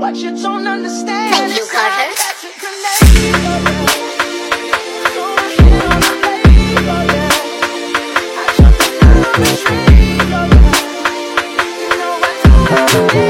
what you don't understand. Thank you, Carter. It's